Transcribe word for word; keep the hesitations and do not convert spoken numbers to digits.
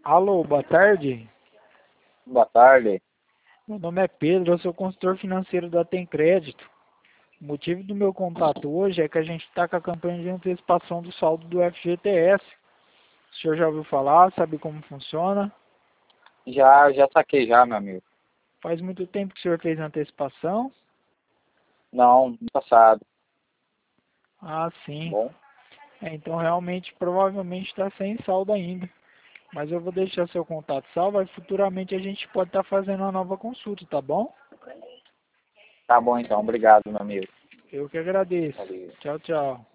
Alô, boa tarde. Boa tarde. Meu nome é Pedro, eu sou consultor financeiro da Tem Crédito. O motivo do meu contato hoje é que a gente está com a campanha de antecipação do saldo do F G T S. O senhor já ouviu falar, sabe como funciona? Já, já saquei já, meu amigo. Faz muito tempo que o senhor fez a antecipação? Não, no passado. Ah, sim. Bom, É, então realmente, provavelmente está sem saldo ainda. Mas eu vou deixar seu contato salvo e futuramente a gente pode estar fazendo uma nova consulta, tá bom? tá bom então. Obrigado, meu amigo. Eu que agradeço. Valeu. Tchau, tchau.